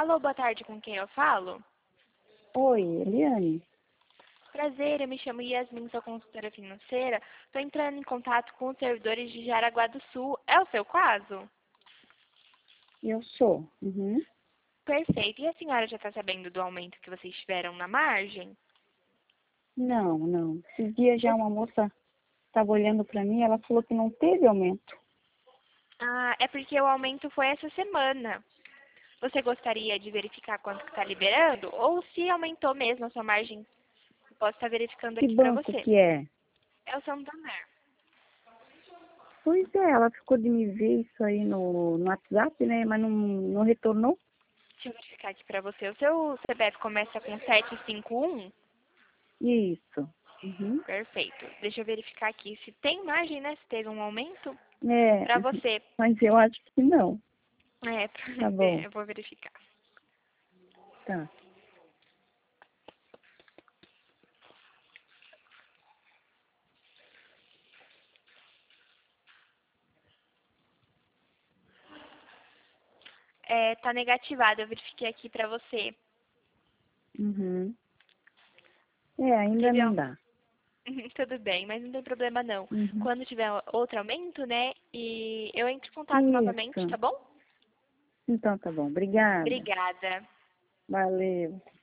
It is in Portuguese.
Alô, boa tarde, com quem eu falo? Oi, Eliane. Prazer, eu me chamo Yasmin, sou consultora financeira. Estou entrando em contato com os servidores de Jaraguá do Sul. É o seu caso? Eu sou. Uhum. Perfeito. E a senhora já está sabendo do aumento que vocês tiveram na margem? Não, não. Esses dias já uma moça estava olhando para mim, ela falou que não teve aumento. Ah, é porque o aumento foi essa semana. Você gostaria de verificar quanto que está liberando? Ou se aumentou mesmo a sua margem? Eu posso estar verificando Que aqui para banco você. que é? É o Santander. Pois é, ela ficou de me ver isso aí no WhatsApp, né? Mas não retornou. Deixa eu verificar aqui para você. O seu CPF começa com 751? Isso. Uhum. Perfeito. Deixa eu verificar aqui se tem margem, né? Se teve um aumento É, para você. mas eu acho que não. É, Tá bom. eu vou verificar. Tá. É, tá negativado, eu verifiquei aqui para você. Uhum. É, ainda Teve não dá. Tudo bem, mas não tem problema não. Uhum. Quando tiver outro aumento, né? E eu entro em contato novamente, Isso. tá bom? Então tá bom. Obrigada. Obrigada. Valeu.